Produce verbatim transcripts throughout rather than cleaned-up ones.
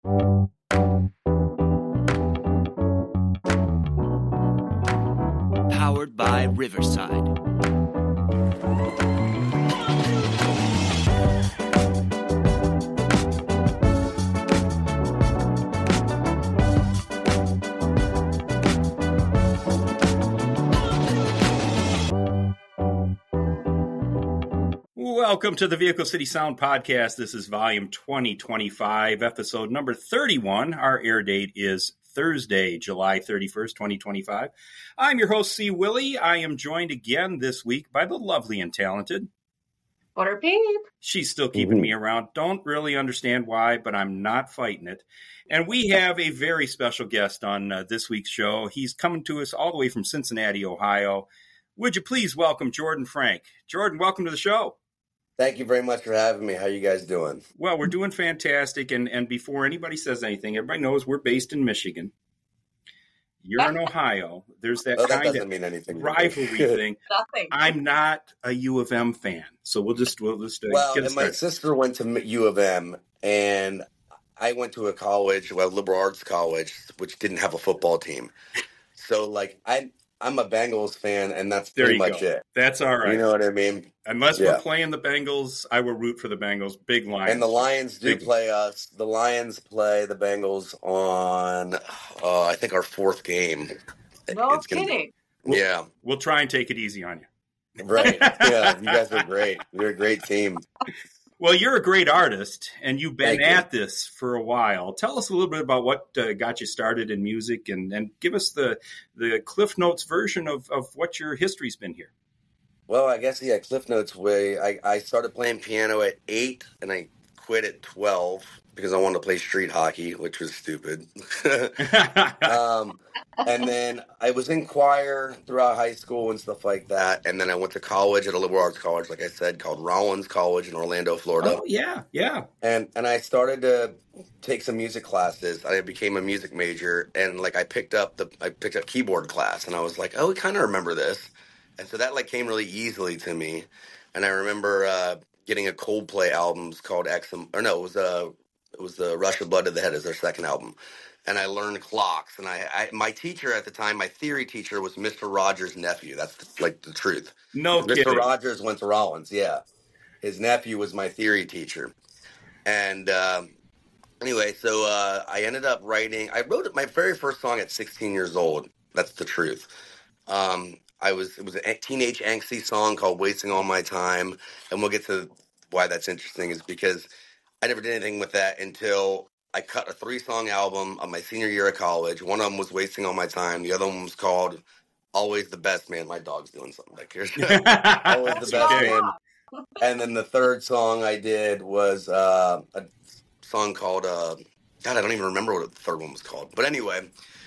Powered by Riverside. Welcome to the Vehicle City Sound Podcast. This is volume twenty twenty-five, episode number thirty-one. Our air date is Thursday, July thirty-first, twenty twenty-five. I'm your host, C. Willie. I am joined again this week by the lovely and talented Butter Peep. She's still keeping mm-hmm. me around. Don't really understand why, but I'm not fighting it. And we have a very special guest on uh, this week's show. He's coming to us all the way from Cincinnati, Ohio. Would you please welcome Jordan Frank? Jordan, welcome to the show. Thank you very much for having me. How are you guys doing? Well, we're doing fantastic. And, and before anybody says anything, everybody knows we're based in Michigan. You're in Ohio. There's that, oh, that kind of mean anything rivalry thing. Nothing. I'm not a U of M fan, so we'll just we'll just uh, well. get and my sister went to U of M, and I went to a college, well, liberal arts college, which didn't have a football team. So, like, I. I'm a Bengals fan, and that's pretty much go. it. That's all right. You know what I mean? Unless yeah. we're playing the Bengals, I will root for the Bengals. Big Lions. And the Lions do Big. play us. The Lions play the Bengals on, uh, I think, our fourth game. No it's kidding. Gonna, we'll, yeah. We'll try and take it easy on you. Right. Yeah, you guys are great. You're a great team. Well, you're a great artist, and you've been Thank at you. this for a while. Tell us a little bit about what uh, got you started in music, and, and give us the the Cliff Notes version of, of what your history's been here. Well, I guess, yeah, Cliff Notes way. I, I started playing piano at eight, and I quit at twelve because I wanted to play street hockey, which was stupid. um, and then I was in choir throughout high school and stuff like that. And then I went to college at a liberal arts college, like I said, called Rollins College in Orlando, Florida. Oh, yeah, yeah. And and I started to take some music classes. I became a music major, and like I picked up the I picked up keyboard class, and I was like, oh, I kind of remember this. And so that like came really easily to me. And I remember uh, getting a Coldplay album called X, or no, it was a It was the Rush of Blood to the Head is their second album. And I learned clocks. And I, I my teacher at the time, my theory teacher, was Mister Rogers' nephew. That's the, like the truth. No Mister kidding. Rogers went to Rollins, yeah. His nephew was my theory teacher. And uh, anyway, so uh, I ended up writing, I wrote my very first song at sixteen years old. That's the truth. Um, I was It was a teenage angsty song called Wasting All My Time. And we'll get to why that's interesting is because I never did anything with that until I cut a three-song album of my senior year of college. One of them was Wasting All My Time. The other one was called Always the Best Man. My dog's doing something back here. Always the Best okay. Man. And then the third song I did was uh, a song called, uh, God, I don't even remember what the third one was called. But anyway,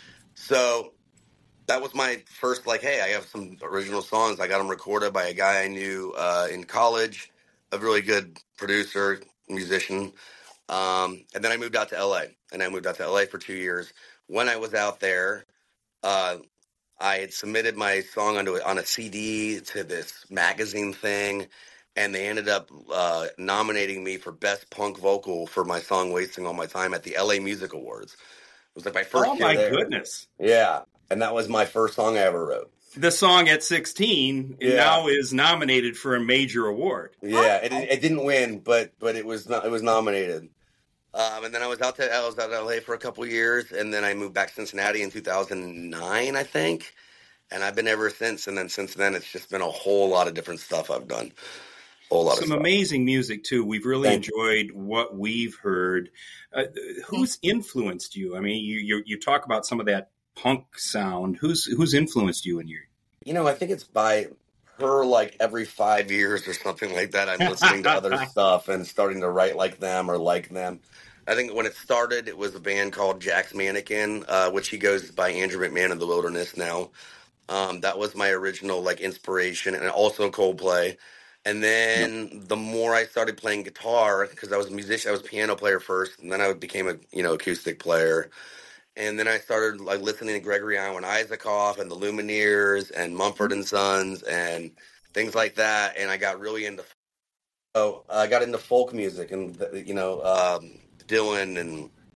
so that was my first, like, hey, I have some original songs. I got them recorded by a guy I knew uh, in college, a really good producer, musician. Um, and then I moved out to L A, and I moved out to L A for two years. When I was out there, uh, I had submitted my song onto on a C D to this magazine thing, and they ended up uh, nominating me for Best Punk Vocal for my song Wasting All My Time at the L A Music Awards. It was like my first Oh, year my there. goodness. Yeah, and that was my first song I ever wrote. The song at sixteen Yeah. now is nominated for a major award. Yeah, it, it didn't win, but but it was it was nominated. Um, and then I was out to I was out to L A for a couple of years, and then I moved back to Cincinnati in two thousand nine, I think. And I've been ever since. And then since then, it's just been a whole lot of different stuff I've done. A whole lot Some of stuff. amazing music too. We've really Thank enjoyed what we've heard. Uh, who's influenced you? I mean, you, you you talk about some of that punk sound. Who's who's influenced you in your? You know, I think it's by her like every five years or something like that. I'm listening to other stuff and starting to write like them or like them. I think when it started, it was a band called Jack's Mannequin, uh, which he goes by Andrew McMahon in the Wilderness now. Um, that was my original like inspiration, and also Coldplay. And then yep. the more I started playing guitar, because I was a musician, I was a piano player first, and then I became a you know acoustic player. And then I started like listening to Gregory Alan Isaacoff and the Lumineers and Mumford and Sons and things like that. And I got really into oh, I got into folk music and you know um, Dylan and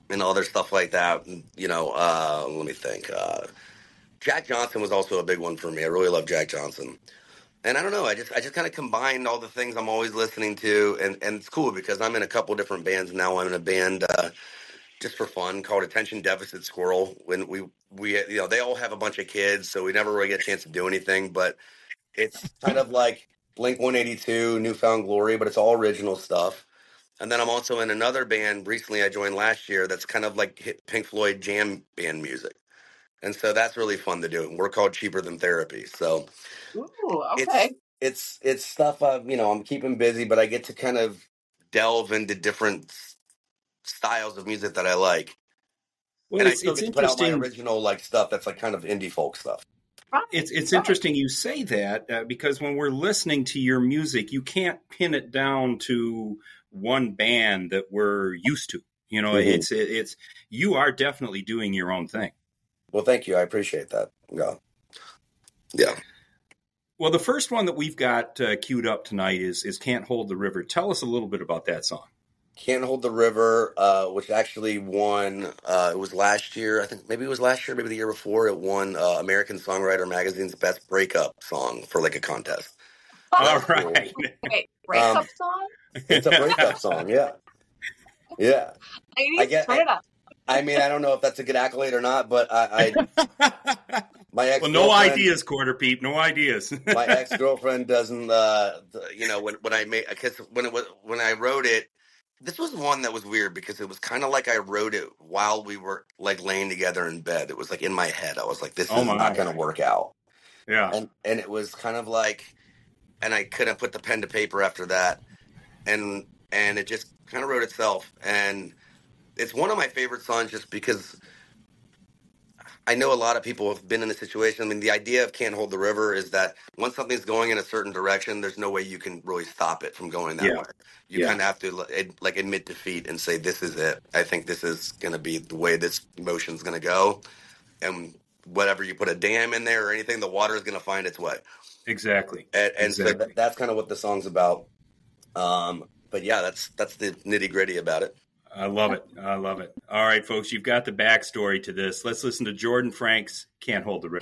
and other stuff like that. You know, uh, let me think. Uh, Jack Johnson was also a big one for me. I really love Jack Johnson. And I don't know, I just I just kind of combined all the things I'm always listening to, and, and it's cool because I'm in a couple different bands now. I'm in a band uh, just for fun called Attention Deficit Squirrel. When we we you know they all have a bunch of kids, so we never really get a chance to do anything. But it's kind of like Blink one eighty-two, Newfound Glory, but it's all original stuff. And then I'm also in another band recently I joined last year that's kind of like hit Pink Floyd jam band music. And so that's really fun to do. We're called Cheaper Than Therapy. So Ooh, it's okay. it's it's stuff uh, you know I'm keeping busy, but I get to kind of delve into different s- styles of music that I like, Well, and I it's still it's get to put out my interesting. original like stuff that's like kind of indie folk stuff. Right. It's it's right. interesting you say that uh, because when we're listening to your music, you can't pin it down to one band that we're used to. You know, Mhm. it's it, it's you are definitely doing your own thing. Well, thank you. I appreciate that. Yeah, yeah. Well, the first one that we've got uh, queued up tonight is is "Can't Hold the River." Tell us a little bit about that song. Can't Hold the River, uh, which actually won. Uh, it was last year. I think maybe it was last year, maybe the year before. It won uh, American Songwriter Magazine's Best Breakup Song for like a contest. So that All was cool. right. Wait, breakup Um, song? It's a breakup song. Yeah, yeah. Ladies, I get. turn I, it up. I mean, I don't know if that's a good accolade or not, but I, I my ex Well, no ideas, Quarter Peep. No ideas. my ex girlfriend doesn't. Uh, the- you know, when when I made, because when it was when I wrote it, this was one that was weird because it was kind of like I wrote it while we were like laying together in bed. It was like in my head. I was like, this Oh, is my. not going to work out, Yeah. and and it was kind of like, and I couldn't put the pen to paper after that, and and it just kind of wrote itself, and it's one of my favorite songs just because I know a lot of people have been in a situation. I mean, the idea of Can't Hold the River is that once something's going in a certain direction, there's no way you can really stop it from going that Yeah. way. You Yeah. kind of have to like, like admit defeat and say, this is it. I think this is going to be the way this motion's going to go. And whatever you put a dam in there or anything, the water is going to find its way. Exactly. And, and exactly. so that, that's kind of what the song's about. Um, but yeah, that's that's the nitty gritty about it. I love it. I love it. All right, folks, you've got the backstory to this. Let's listen to Jordan Frank's "Can't Hold the River."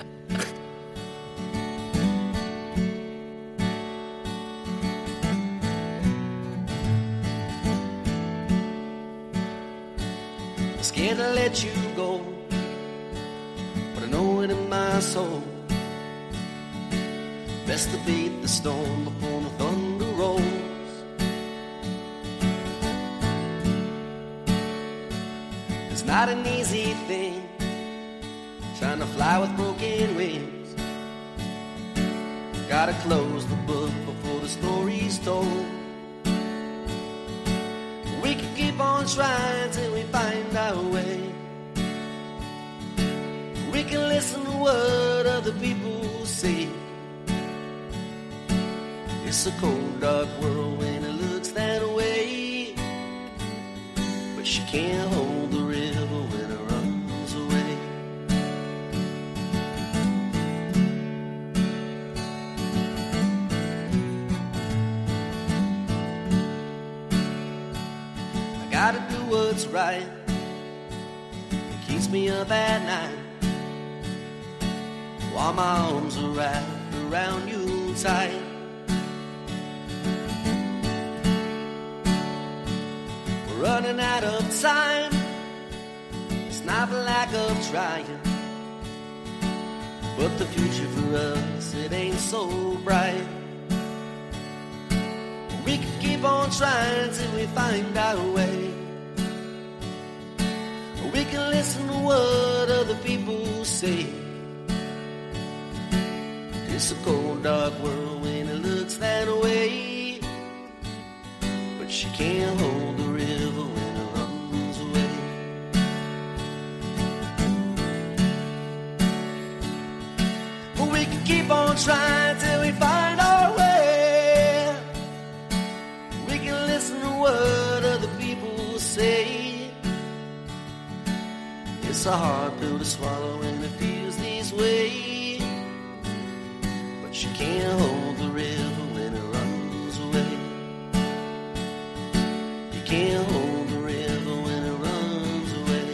Scared to let you go, but I know it in my soul. Best to beat the storm before the thunder rolls. It's not an easy thing, trying to fly with broken wings. Gotta close the book before the story's told. We can keep on trying till we find our way. We can listen to what other people say. It's a cold, dark world when it looks that way. But she can't hold the river when it runs away. I gotta do what's right. It keeps me up at night, while my arms are wrapped around you tight. We're running out of time. It's not the lack of trying, but the future for us, it ain't so bright. We can keep on trying till we find our way. We can listen to what other people say. It's a cold, dark world when it looks that way. But she can't hold the river when it runs away. But we can keep on trying till we find our way. We can listen to what other people say. It's a hard pill to swallow when it feels this way. But she can't hold the river when it runs away. You can't hold the river when it runs away.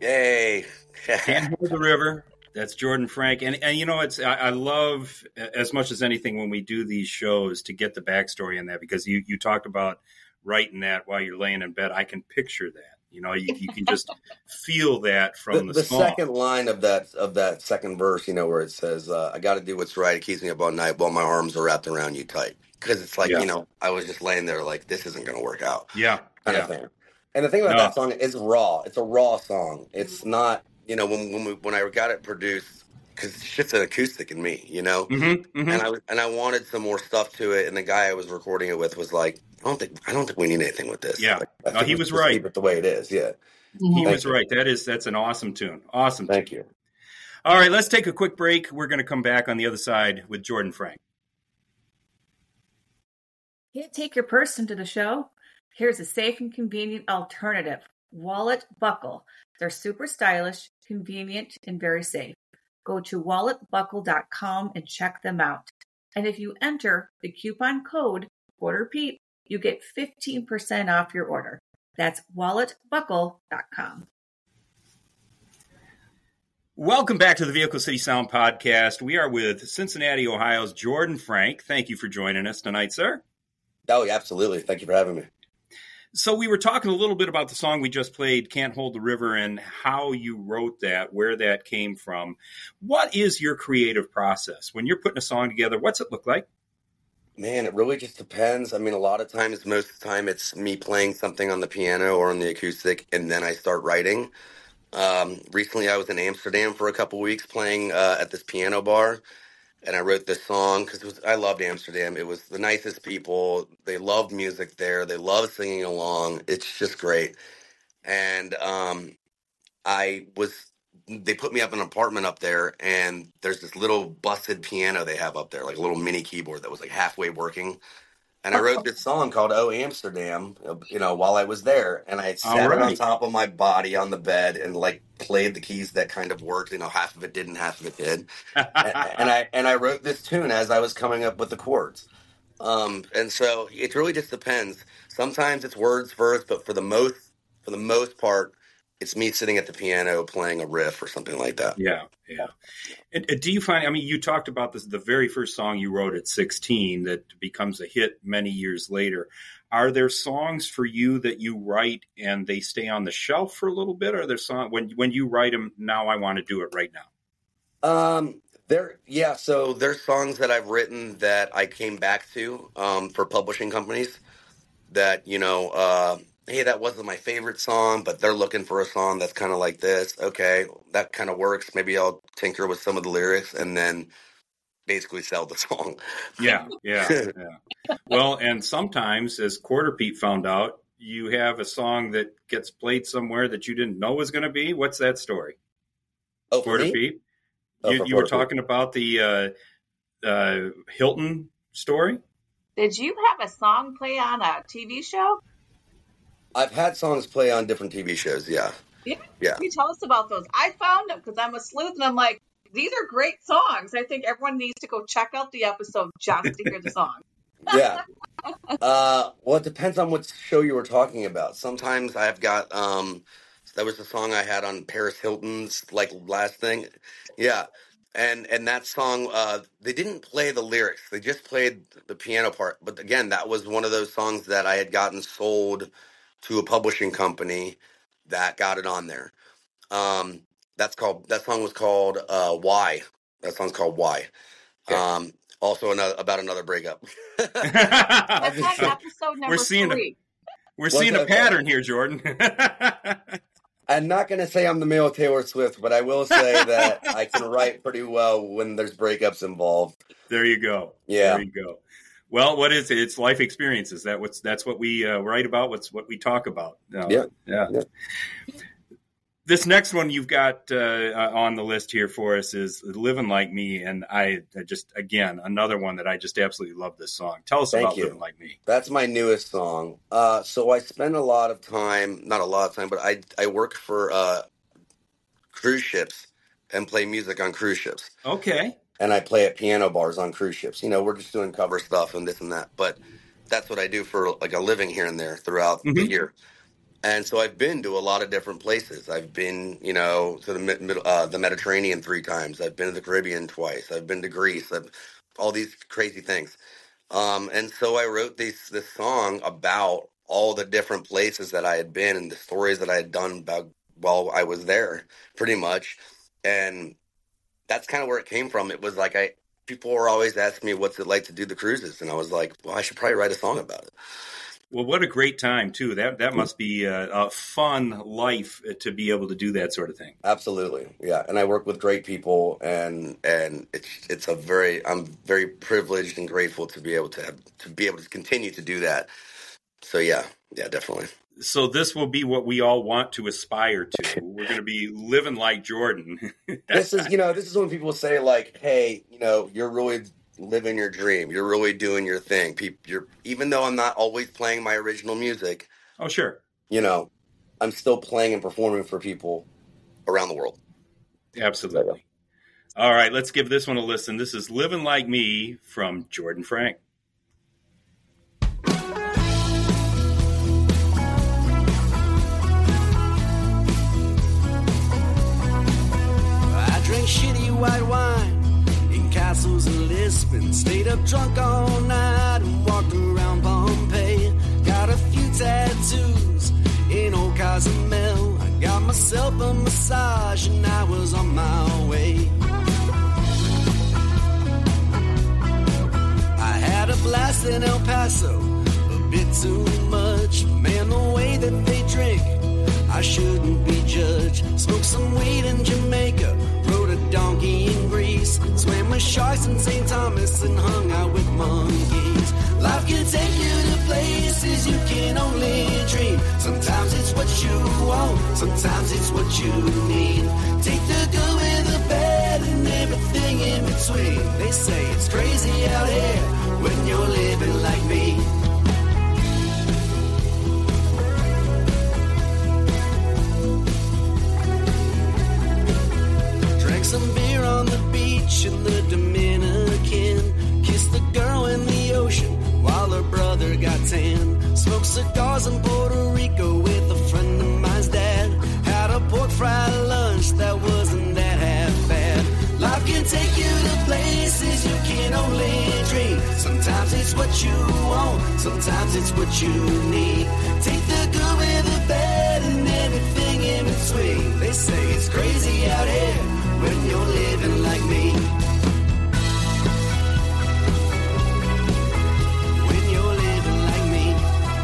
Yay! Can't Hold the River. That's Jordan Frank, and and you know it's I, I love as much as anything when we do these shows to get the backstory in that, because you you talked about writing that while you're laying in bed. I can picture that. You know, you, you can just feel that from the, the, the song. second line of that of that second verse, you know, where it says, uh, "I got to do what's right. It keeps me up all night while my arms are wrapped around you tight." Because it's like, Yeah. you know, I was just laying there like, this isn't going to work out. Yeah, kind yeah. of thing. And the thing about No. that song is raw. It's a raw song. It's not, you know, when when we, when I got it produced, because it's just an acoustic in me, you know, Mm-hmm, mm-hmm. and I was, and I wanted some more stuff to it. And the guy I was recording it with was like, I don't think I don't think we need anything with this. Yeah. Like, I No, think he we was should just right. Keep it the way it is. Yeah. He Thank was you. right. That is that's an awesome tune. Awesome. Thank tune. you. All right, let's take a quick break. We're going to come back on the other side with Jordan Frank. Can't take your purse into the show? Here's a safe and convenient alternative. Wallet Buckle. They're super stylish, convenient, and very safe. Go to wallet buckle dot com and check them out. And if you enter the coupon code QuarterPeep, you get fifteen percent off your order. That's wallet buckle dot com. Welcome back to the Vehicle City Sound Podcast. We are with Cincinnati, Ohio's Jordan Frank. Thank you for joining us tonight, sir. Oh, yeah, absolutely. Thank you for having me. So we were talking a little bit about the song we just played, Can't Hold the River, and how you wrote that, where that came from. What is your creative process? When you're putting a song together, what's it look like? Man, it really just depends. I mean, a lot of times, most of the time, it's me playing something on the piano or on the acoustic, and then I start writing. Um, recently, I was in Amsterdam for a couple weeks playing uh, at this piano bar, and I wrote this song because I loved Amsterdam. It was the nicest people. They loved music there. They loved singing along. It's just great. And um, I was, they put me up in an apartment up there, and there's this little busted piano they have up there, like a little mini keyboard that was like halfway working. And I wrote this song called "Oh Amsterdam," you know, while I was there, and I had All sat it on right. top of my body on the bed and like played the keys that kind of worked. You know, half of it didn't, half of it did. and, and I and I wrote this tune as I was coming up with the chords. Um, and so it really just depends. Sometimes it's words first, but for the most for the most part, it's me sitting at the piano playing a riff or something like that. Yeah, yeah. And, and do you find, I mean, you talked about this, the very first song you wrote at sixteen that becomes a hit many years later. Are there songs for you that you write and they stay on the shelf for a little bit? Or are there songs, when, when you write them, now I want to do it right now? Um, there, yeah. So there's songs that I've written that I came back to um, for publishing companies that, you know, uh, hey, that wasn't my favorite song, but they're looking for a song that's kind of like this. Okay, that kind of works. Maybe I'll tinker with some of the lyrics and then basically sell the song. Yeah, yeah, yeah. Well, and sometimes, as Quarter Pete found out, you have a song that gets played somewhere that you didn't know was going to be. What's that story? Oh, for Quarter me? Pete? Oh, You, for you were Quarter Pete. talking about the uh, uh, Hilton story? Did you have a song play on a T V show? I've had songs play on different T V shows. Yeah. Yeah. Yeah. Can you tell us about those? I found them because I'm a sleuth and I'm like, these are great songs. I think everyone needs to go check out the episode just to hear the song. Yeah. Uh, well, it depends on what show you were talking about. Sometimes I've got, um, that was the song I had on Paris Hilton's like last thing. Yeah. And, and that song, uh, they didn't play the lyrics. They just played the piano part. But again, that was one of those songs that I had gotten sold to a publishing company that got it on there. Um, that's called, that song was called, uh, Why. That song's called Why. Okay. Um, also another, about another breakup. That's on episode number We're seeing a- three. We're seeing a okay. pattern here, Jordan. I'm not going to say I'm the male Taylor Swift, but I will say that I can write pretty well when there's breakups involved. There you go. Yeah. There you go. Well, what is it? It's life experiences. That what's that's what we uh, write about. What's what we talk about. No, Yeah. yeah. Yeah. This next one you've got uh, on the list here for us is "Living Like Me," and I just again another one that I just absolutely love this song. Tell us Thank about you. "Living Like Me." That's my newest song. Uh, so I spend a lot of time, not a lot of time, but I, I work for uh, cruise ships and play music on cruise ships. Okay. And I play at piano bars on cruise ships. You know, we're just doing cover stuff and this and that. But that's what I do for like a living here and there throughout Mhm. the year. And so I've been to a lot of different places. I've been, you know, to the mid, uh, the Mediterranean three times. I've been to the Caribbean twice. I've been to Greece. I've, all these crazy things. Um, and so I wrote this this song about all the different places that I had been and the stories that I had done about while I was there, pretty much. And that's kind of where it came from. It was like I people were always asking me, "What's it like to do the cruises?" And I was like, "Well, I should probably write a song about it." Well, what a great time, too. That that must be a, a fun life to be able to do that sort of thing. Absolutely. Yeah. And I work with great people, and and it's it's a very I'm very privileged and grateful to be able to have to be able to continue to do that. So yeah, yeah, definitely. So this will be what we all want to aspire to. We're going to be living like Jordan. This is, you know, this is when people say like, "Hey, you know, you're really living your dream. You're really doing your thing." People, you're even though I'm not always playing my original music. Oh, sure. You know, I'm still playing and performing for people around the world. Absolutely. All right, let's give this one a listen. This is Living Like Me from Jordan Frank. I drank shitty white wine in castles in Lisbon, stayed up drunk all night and walked around Pompeii. Got a few tattoos in old Cozumel. I got myself a massage and I was on my way. I had a blast in El Paso, a bit too much. Man, the way that they drink, I shouldn't be judged. Smoked some weed in Jamaica, rode a donkey in Greece, swam with sharks in Saint Thomas and hung out with monkeys. Life can take you to places you can only dream. Sometimes it's what you want, sometimes it's what you need. Take the good with the bad and everything in between. They say it's crazy out here when you're living like me. Some beer on the beach in the Dominican. Kissed the girl in the ocean while her brother got tan. Smoked cigars in Puerto Rico with a friend of mine's dad. Had a pork fry lunch that wasn't that half bad. Life can take you to places you can only dream. Sometimes it's what you want, sometimes it's what you need. Take the good with the bad and everything in between. They say it's crazy out here when you're living like me. When you're living like me.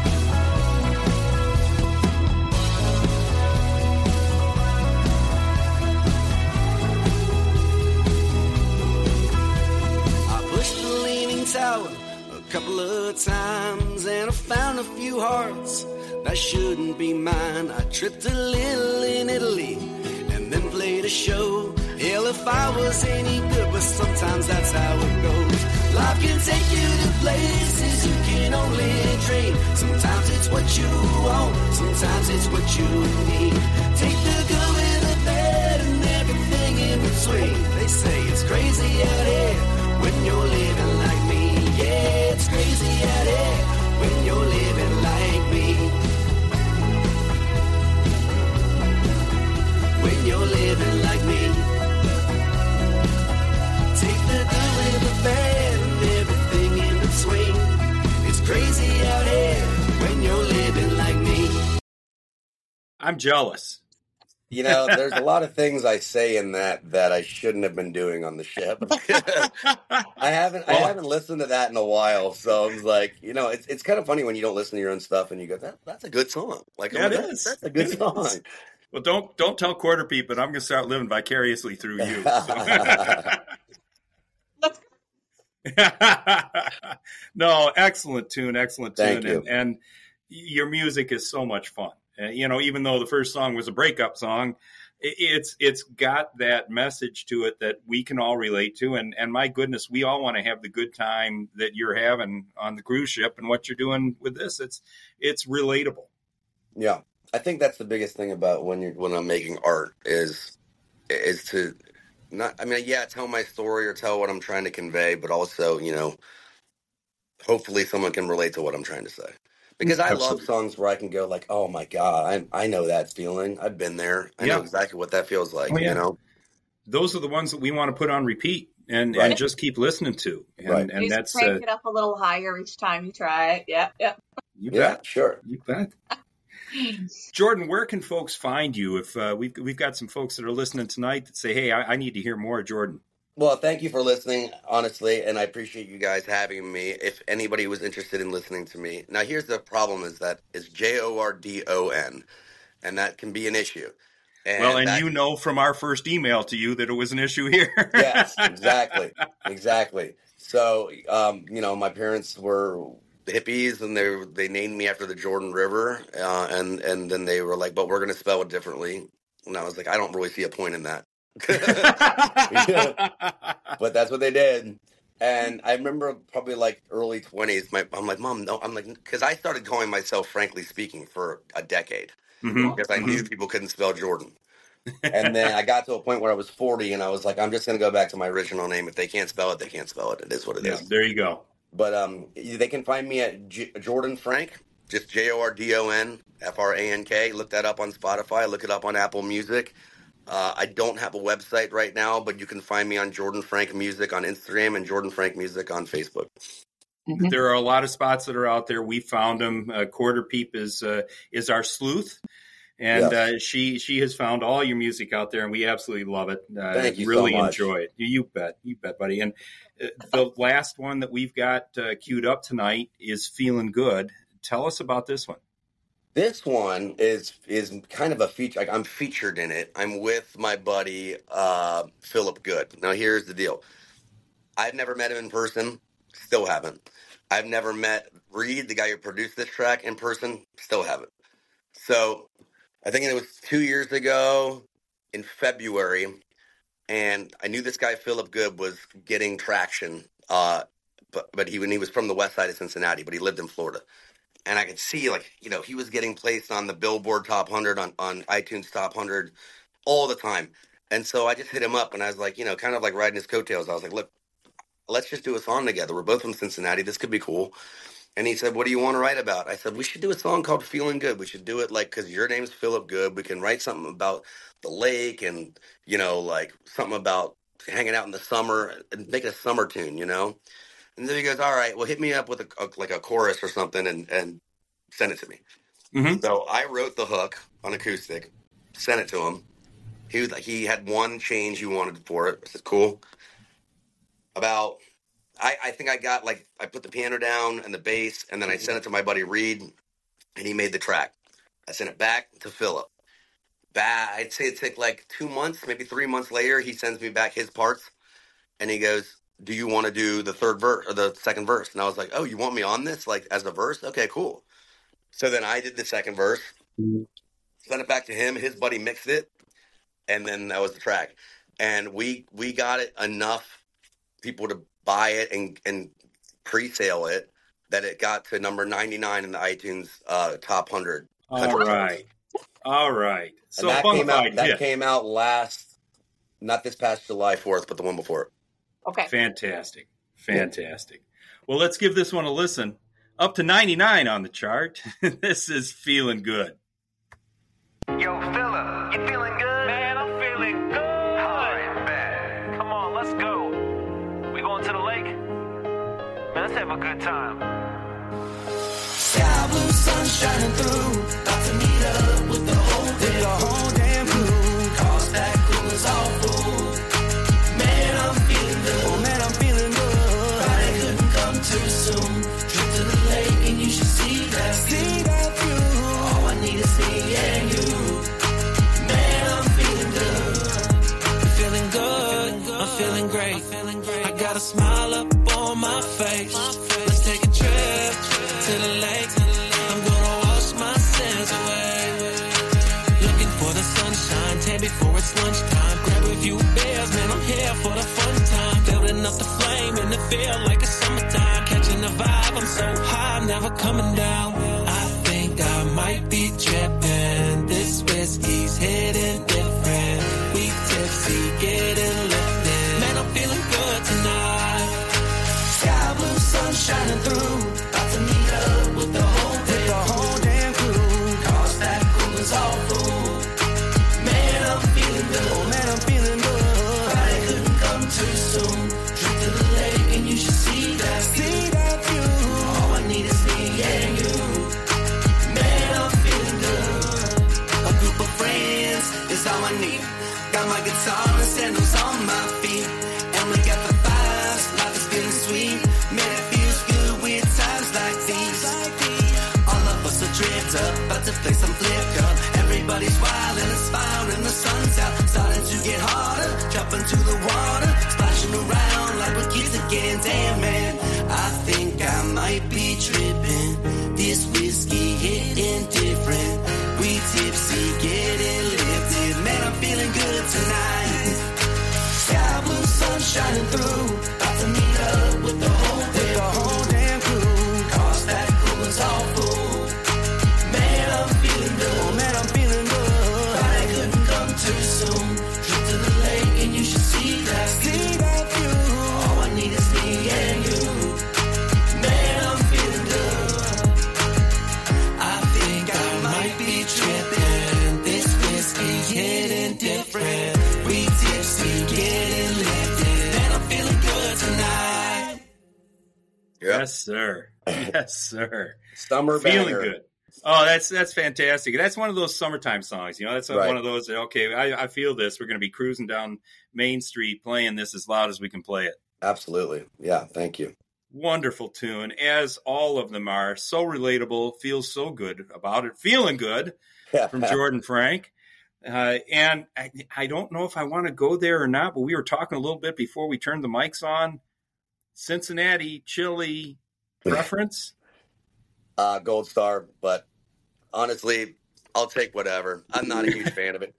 I pushed the Leaning Tower a couple of times and I found a few hearts that shouldn't be mine. I tripped a little in Italy and then played a show. Hell, if I was any good, but sometimes that's how it goes. Life can take you to places you can only dream. Sometimes it's what you want, sometimes it's what you need. Take the good with the bad and everything in between. They say it's crazy out here when you're living like me. Yeah, it's crazy out here when you're living like me. When you're living like me. Take the good with the bad and everything in between. It's crazy out here when you're living like me. I'm jealous. You know, there's a lot of things I say in that that I shouldn't have been doing on the ship. I haven't I haven't listened to that in a while, so I was like, you know, it's it's kind of funny when you don't listen to your own stuff and you go, that that's a good song. Like, yeah, oh, it that, is. That's a good it song. Is. Well, don't don't tell Quarter Peep, but I'm going to start living vicariously through you. So. Let's No, excellent tune, excellent tune, Thank you. And, and your music is so much fun. Uh, you know, even though the first song was a breakup song, it, it's it's got that message to it that we can all relate to. And and my goodness, we all want to have the good time that you're having on the cruise ship, and what you're doing with this. It's it's relatable. Yeah, I think that's the biggest thing about when you're when I'm making art is is to not. I mean, yeah, tell my story or tell what I'm trying to convey, but also, you know, hopefully someone can relate to what I'm trying to say. Because I Absolutely. love songs where I can go like, oh my God, I I know that feeling. I've been there. I Yeah. know exactly what that feels like, Oh, yeah. you know? Those are the ones that we want to put on repeat and, Right. and just keep listening to. And, Right. and You that's, just crank uh, it up a little higher each time you try it. Yeah, yeah. you Yeah, bet. sure. You bet. Jordan, where can folks find you? If uh, we've, we've got some folks that are listening tonight that say, hey, I, I need to hear more of Jordan. Well, thank you for listening, honestly, and I appreciate you guys having me. If anybody was interested in listening to me. Now, here's the problem is that it's J O R D O N, and that can be an issue. And Well, and that, you know from our first email to you that it was an issue here. Yes, exactly, exactly. So, um, you know, my parents were hippies, and they they named me after the Jordan River, uh, and, and then they were like, but we're going to spell it differently. And I was like, I don't really see a point in that. But that's what they did. And I remember probably like early twenties, my, I'm like, Mom, no, I'm like, because I started calling myself Frankly Speaking for a decade Mhm, because I mhm. knew people couldn't spell Jordan. And then I got to a point where I was forty and I was like, I'm just going to go back to my original name. If they can't spell it, they can't spell it. It is what it Yeah, is. there you go. But um, they can find me at J- Jordan Frank, just J O R D O N F R A N K. Look that up on Spotify. Look it up on Apple Music. Uh, I don't have a website right now, but you can find me on Jordan Frank Music on Instagram and Jordan Frank Music on Facebook. Mhm. There are a lot of spots that are out there. We found them. Uh, Quarter Peep is uh, is our sleuth, and Yes. uh, she she has found all your music out there, and we absolutely love it. Uh, Thank you so really much. enjoy it. You, you bet, you bet, buddy. And uh, the last one that we've got uh, queued up tonight is "Feeling Good." Tell us about this one. This one is is kind of a feature. Like I'm featured in it. I'm with my buddy uh, Philip Good. Now here's the deal. I've never met him in person. Still haven't. I've never met Reed, the guy who produced this track, in person. Still haven't. So I think it was two years ago in February, and I knew this guy Philip Good was getting traction. Uh, but but he when he was from the west side of Cincinnati, but he lived in Florida. And I could see, like, you know, he was getting placed on the Billboard Top one hundred, on, on iTunes Top one hundred all the time. And so I just hit him up, and I was like, you know, kind of like riding his coattails. I was like, look, let's just do a song together. We're both from Cincinnati. This could be cool. And he said, what do you want to write about? I said, we should do a song called Feeling Good. We should do it, like, because your name's Philip Good. We can write something about the lake and, you know, like something about hanging out in the summer and make it a summer tune, you know? And then he goes, all right, well, hit me up with a, a like a chorus or something and, and send it to me. Mhm. So I wrote the hook on acoustic, sent it to him. He was like, he had one change he wanted for it. I said, cool. About, I, I think I got like, I put the piano down and the bass, and then I sent it to my buddy Reed, and he made the track. I sent it back to Philip. Back, I'd say it took like two months, maybe three months later, he sends me back his parts, and he goes, do you want to do the third verse or the second verse? And I was like, oh, you want me on this, like as a verse? Okay, cool. So then I did the second verse, sent it back to him. His buddy mixed it, and then that was the track. And we we got it enough people to buy it and, and pre-sale it that it got to number ninety-nine in the iTunes uh, Top one hundred. All right, all right. So and that came out. bonafide, That yeah. came out last, not this past July fourth, but the one before it. Okay. Fantastic. Fantastic. Well, let's give this one a listen. Up to ninety-nine on the chart. This is Feeling Good. Yo, Philip, you feeling good? Man, I'm feeling good. All right, bet. Come on, let's go. We going to the lake? Man, let's have a good time. Sky blue, sun shining through. About to meet up with the whole with the whole damn crew. Cars back, crew is all full. Man, I'm feeling good. Oh, man, I'm feeling good. Friday couldn't come too soon. Trip to the lake and you should see that view. See that view. All I need is me and you. Man, I'm feeling good. I'm feeling good. I'm feeling great. I got a smile up on my face. Let's take a trip to the lake. I'm gonna wash my sins away. Looking for the sunshine, tan before it's lunchtime. Grab a few beers, man, I'm here for the fun time. Building up the flame and it feel like it's summertime. Catching the vibe, I'm so high, I'm never coming down. I think I might be tripping. This whiskey's hitting different. We tipsy, getting lifted. Man, I'm feeling good tonight. Sky blue, sun shining through. About to meet up with the whole with the guitar and sandals on my feet. And we got the vibes, life is feeling sweet. Man, it feels good with times like these. All of us are dripped up, about to play some flip cup. Everybody's wild and it's fine when the sun's out. Starting to get harder, jumping to the water, splashing around like we're kids again. Damn, man, I think I might be tripping. This whiskey hitting different. We tipsy, getting lifted. Man, I'm feeling good tonight. Sky blue sun shining through. About to meet up with the whole damn, the whole damn crew. Cars back, coolers all full. Man, I'm feeling good. Oh, man, I'm feeling good. But I couldn't come too soon. Trip to the lake and you should see that view. See that view. All I need is me and you. Man, I'm feeling good. I think I might be tripping. This whiskey hitting different. We tipsy, getting lifted. Man, I'm feeling good tonight. Yep. Yes, sir. Yes, sir. Summer Feeling banger. good. Oh, that's that's fantastic. That's one of those summertime songs. You know, that's Right. one of those that, okay, I, I feel this. We're going to be cruising down Main Street playing this as loud as we can play it. Absolutely. Yeah, thank you. Wonderful tune, as all of them are. So relatable. Feels so good about it. Feeling good from Jordan Frank. Uh, and I, I don't know if I want to go there or not, but we were talking a little bit before we turned the mics on. Cincinnati chili preference? Uh, Gold Star, but honestly, I'll take whatever. I'm not a huge fan of it.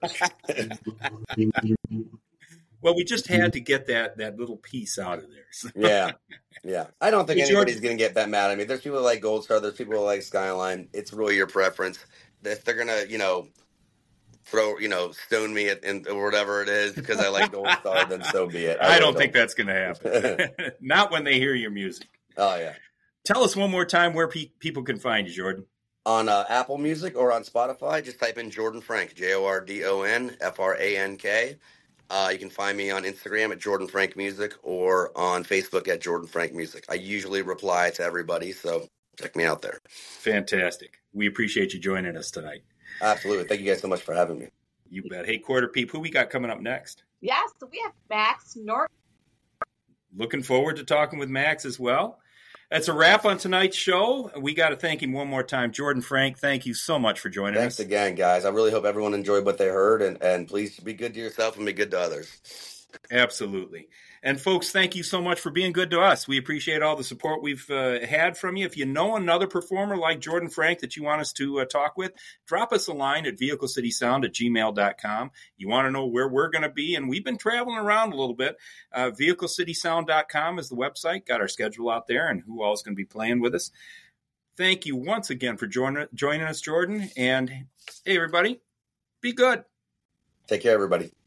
Well, we just had to get that that little piece out of there. So. Yeah, yeah. I don't think Hey, anybody's Jordan- going to get that mad at me. There's people who like Gold Star. There's people who like Skyline. It's really your preference. If they're going to, you know, throw, you know, stone me at, in, or whatever it is because I like Gold Star, then so be it. I, really don't think that's going to happen. Not when they hear your music. Oh, yeah. Tell us one more time where pe- people can find you, Jordan. On uh, Apple Music or on Spotify, just type in Jordan Frank, J O R D O N F R A N K. Uh, you can find me on Instagram at Jordan Frank Music or on Facebook at Jordan Frank Music. I usually reply to everybody, so check me out there. Fantastic. We appreciate you joining us tonight. Absolutely. Thank you guys so much for having me. You bet. Hey, Quarter Peep, who we got coming up next? Yes, so we have Max Norton. Looking forward to talking with Max as well. That's a wrap on tonight's show. We got to thank him one more time. Jordan Frank, thank you so much for joining Thanks us. again, guys. I really hope everyone enjoyed what they heard, and, and please be good to yourself and be good to others. Absolutely. And folks, thank you so much for being good to us. We appreciate all the support we've uh, had from you. If you know another performer like Jordan Frank that you want us to uh, talk with, drop us a line at vehicle city sound at gmail dot com. You want to know where we're going to be, and we've been traveling around a little bit. Uh, vehicle city sound dot com is the website. Got our schedule out there and who all is going to be playing with us. Thank you once again for join- joining us, Jordan. And hey, everybody, be good. Take care, everybody.